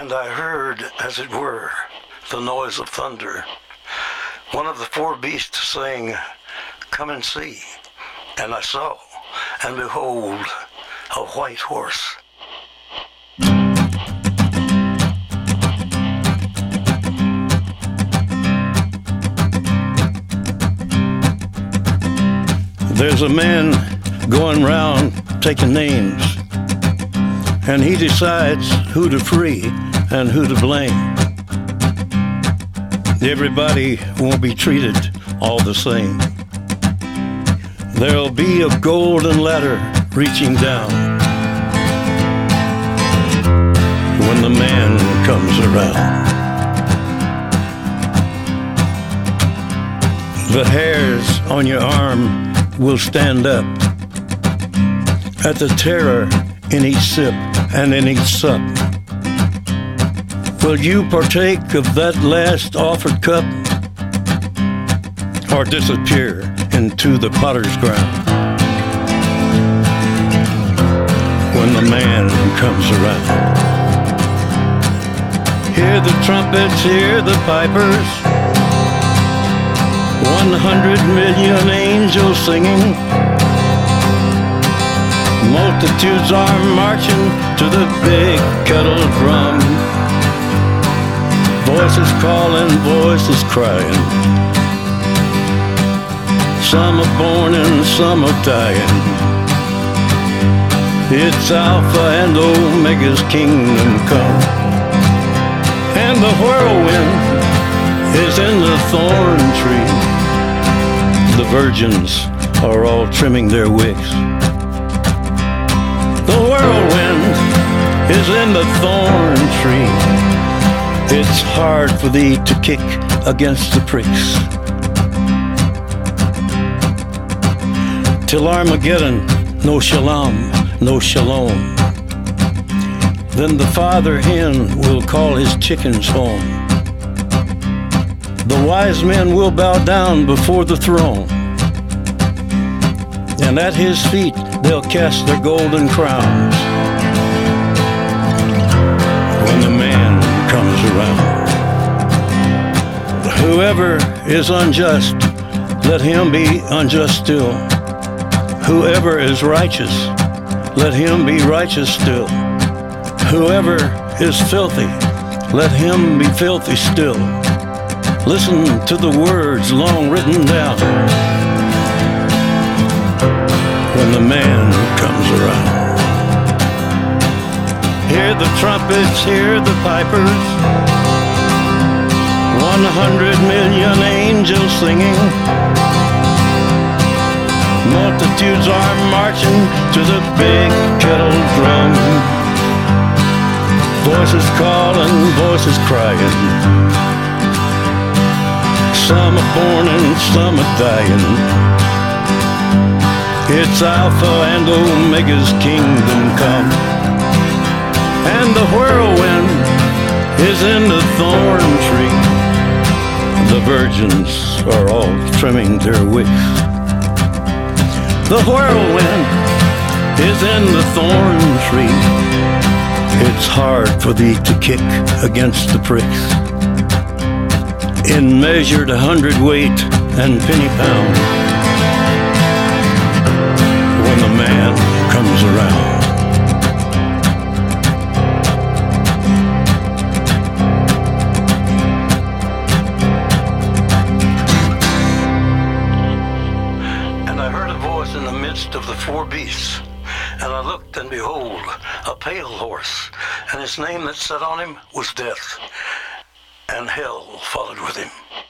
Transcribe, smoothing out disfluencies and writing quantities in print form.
And I heard, as it were, the noise of thunder. One of the four beasts saying, "Come and see." And I saw, and behold, a white horse. There's a man going round taking names, and he decides who to free and who to blame. Everybody won't be treated all the same. There'll be a golden ladder reaching down when the man comes around. The hairs on your arm will stand up at the terror in each sip and in each sup. Will you partake of that last offered cup, or disappear into the potter's ground when the man comes around? Hear the trumpets, hear the pipers, 100 million angels singing. Multitudes are marching to the big kettle drum. Voices calling, voices crying. Some are born and some are dying. It's Alpha and Omega's kingdom come. And the whirlwind is in the thorn tree. The virgins are all trimming their wicks. The whirlwind is in the thorn tree. It's hard for thee to kick against the pricks. Till Armageddon, no shalom, no shalom. Then the father hen will call his chickens home. The wise men will bow down before the throne, and at his feet they'll cast their golden crowns when the man comes around. Whoever is unjust, let him be unjust still. Whoever is righteous, let him be righteous still. Whoever is filthy, let him be filthy still. Listen to the words long written down when the man comes around. Hear the trumpets, hear the pipers, 100 million angels singing. Multitudes are marching to the big kettle drum. Voices calling, voices crying. Some are born and some are dying. It's Alpha and Omega's kingdom come. And the whirlwind is in the thorn tree. The virgins are all trimming their wicks. The whirlwind is in the thorn tree. It's hard for thee to kick against the pricks. In measured 100-weight and penny pound when the man comes around. And I heard a voice in the midst of the four beasts, and I looked, and behold, a pale horse, and his name that sat on him was Death, and hell followed with him.